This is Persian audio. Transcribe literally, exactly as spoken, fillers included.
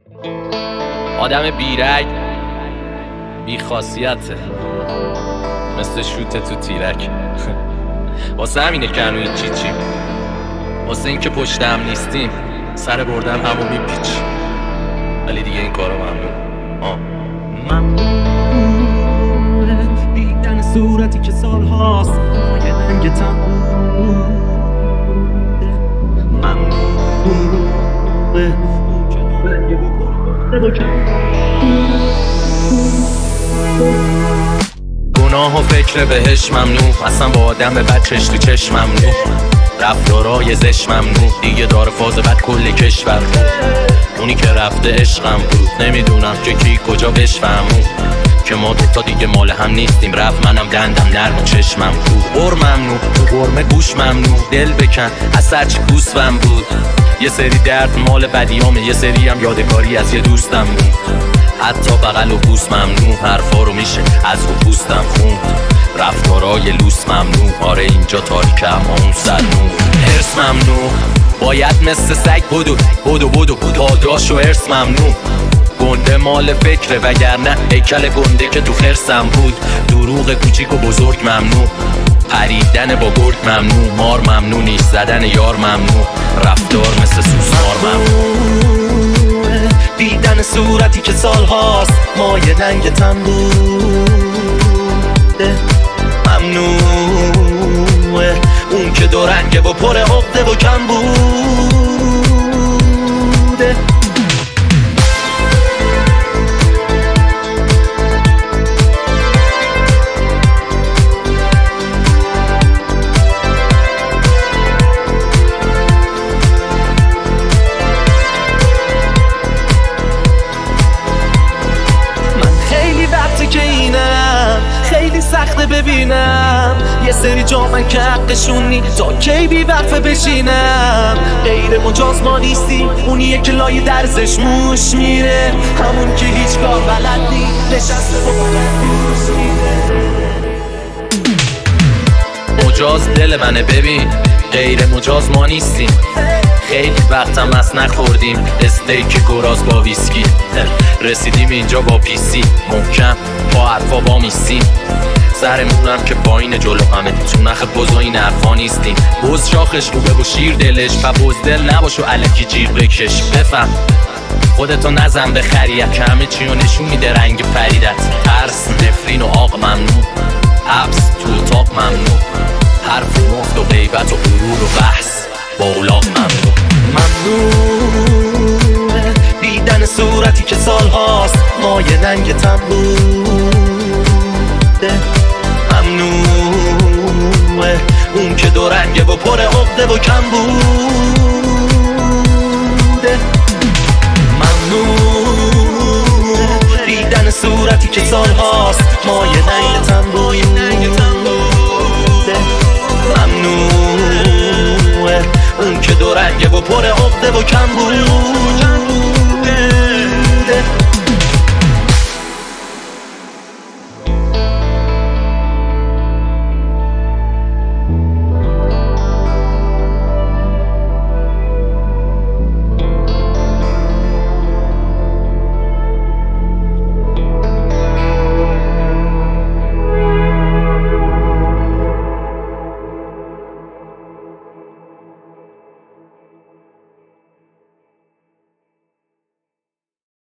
آدم بیرگ بی خاصیته، مثل شوت تو تیرک. واسه همینه که هنو این چی چی، واسه این که پشت هم نیستیم سر بردن همو میپیچ. ولی دیگه این کارو ممنون. آه ممنونه دیدن صورتی که سال هاست یه رنگ تمومه. ممنونه گناه و فکر بهش ممنوع، اصلا با آدم بد چش تو چشم ممنوع. رفتارای زش ممنوع، دیگه داره فاز بد کل کشور. اونی که رفته عشقم بود، نمیدونم که کی کجا بشفهمون که ما دوتا دیگه مال هم نیستیم. رفت منم دندم نرم و چشمم بود. غر ممنوع، تو غرمه گوش ممنوع. دل بکن از سرچی گوسفم بود. یه سری درد مال بدیامه، یه سری هم یادگاری از یه دوستم بود. حتی بغل و بوس ممنوع، حرفا رو میشه از رو پوستم خوند. رفتارای لوس ممنوع، آره اینجا تاریکه اما اون سر نور. حرص ممنوع، باید مثل سگ بدو بدو بدو پاداش و حرص ممنوع. گنده مال فکره وگرنه هیکل گنده که تو خرسم بود. دروغ کوچیک و بزرگ ممنوع، پریدن با گرگ ممنوع. مار ممنوع، نیش زدن یار ممنوع. رفتار مثل سوسمار ممنوع. دیدن صورتی که سال هاست مایه رنگ تن بوده. ممنوعه اون که دو رنگه و پر عقده و کم بوده. خیلی سخته ببینم یه سری جا من که حقشون نی تا کی بی وقفه بشینم. غیر مجاز ما نیستی، اونیه که لای درزش موش میره. همون که هیچ کار بلد نی نشسته با موش میره. مجاز دل منه ببین، غیر مجاز ما نیستیم. خیلی وقتم از نخوردیم استیک گراز با ویسکی. رسیدیم اینجا با پیسی محکم با حرفا با میستیم. سرمونم که پایین جلو همه تو نخ بز و این حرفا نیستیم. بز شاخش روبه و شیر دلش و بزدل نباش و علکی جیر بکش. بفهم خودتو نزن به خریت که همه چی رو نشون میده رنگ پریدت. ترس، نفرین و آق ممنوع، حبس تو اتاق ممنوع. حرف مفت و غیبت و غرور و بحث با اولاق ممنوع. ممنوعه دیدن صورتی که سال هاست مایه رنگ تن بوده. ممنوعه اون که دو رنگه و پر عقده و کم بوده. ممنوعه دیدن صورتی که سال هاست مایه رنگ تن بوده. ممنوعه اون که دو رنگه و پر عقده و کم بود.